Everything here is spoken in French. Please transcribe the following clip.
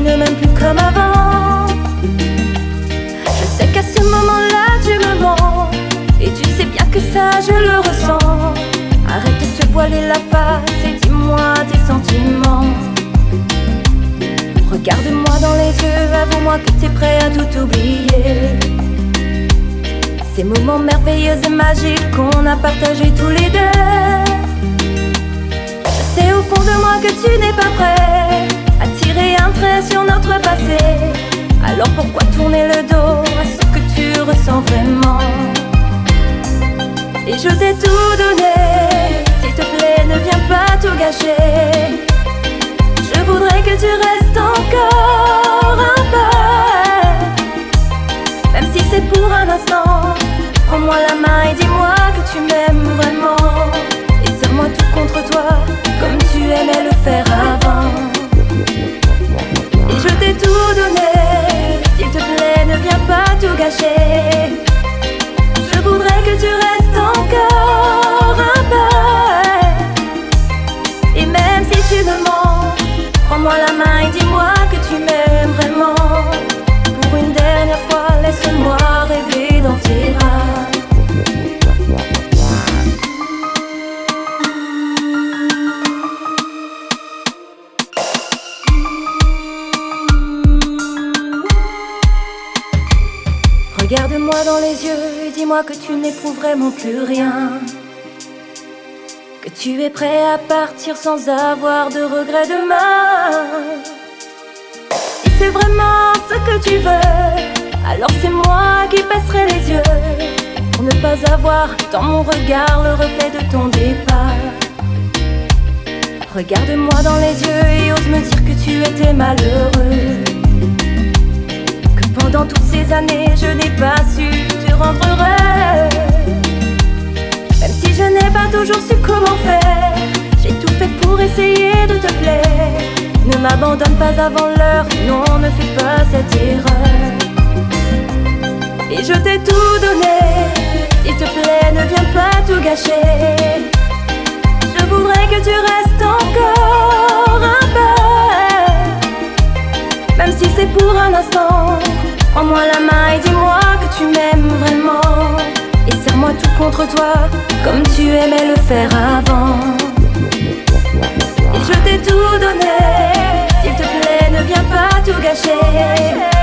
ne m'aimes plus comme avant. Je sais qu'à ce moment-là tu me mens, et tu sais bien que ça je le ressens. Arrête de te voiler la face et dis-moi tes sentiments. Regarde-moi dans les yeux, avoue-moi que t'es prêt à tout oublier. Ces moments merveilleux et magiques qu'on a partagés tous les deux. Je sais au fond de moi que tu n'es pas prêt à tirer un trait sur notre passé. Alors pourquoi tourner le dos à ce que tu ressens vraiment? Et je t'ai tout donné, s'il te plaît ne viens pas tout gâcher. Je voudrais que tu restes encore un peu, même si c'est pour un instant. Prends-moi la main et dis-moi que tu m'aimes vraiment, et serre-moi tout contre toi comme tu aimais le faire avant. Et je t'ai tout donné, s'il te plaît ne viens pas tout gâcher. Je voudrais que tu restes encore un peu, et même si tu me mens, prends-moi la main et dis-moi que tu m'aimes vraiment. Pour une dernière fois, laisse-moi rêver dans tes bras. Regarde-moi dans les yeux et dis-moi que tu n'éprouves vraiment plus rien, que tu es prêt à partir sans avoir de regrets demain. Si c'est vraiment ce que tu veux, alors c'est moi qui baisserai les yeux, pour ne pas avoir dans mon regard le reflet de ton départ. Regarde-moi dans les yeux et ose me dire que tu étais malheureux, que pendant toutes ces années je n'ai pas su te rendre heureux. Même si je n'ai pas toujours su comment faire, j'ai tout fait pour essayer de te plaire. Ne m'abandonne pas avant l'heure, non ne fais pas cette erreur. Et je t'ai tout donné, s'il te plaît ne viens pas tout gâcher. Je voudrais que tu restes encore un peu, même si c'est pour un instant. Prends-moi la main et dis-moi que tu m'aimes vraiment, et serre-moi tout contre toi comme tu aimais le faire avant. Et je t'ai tout donné, s'il te plaît ne viens pas tout gâcher.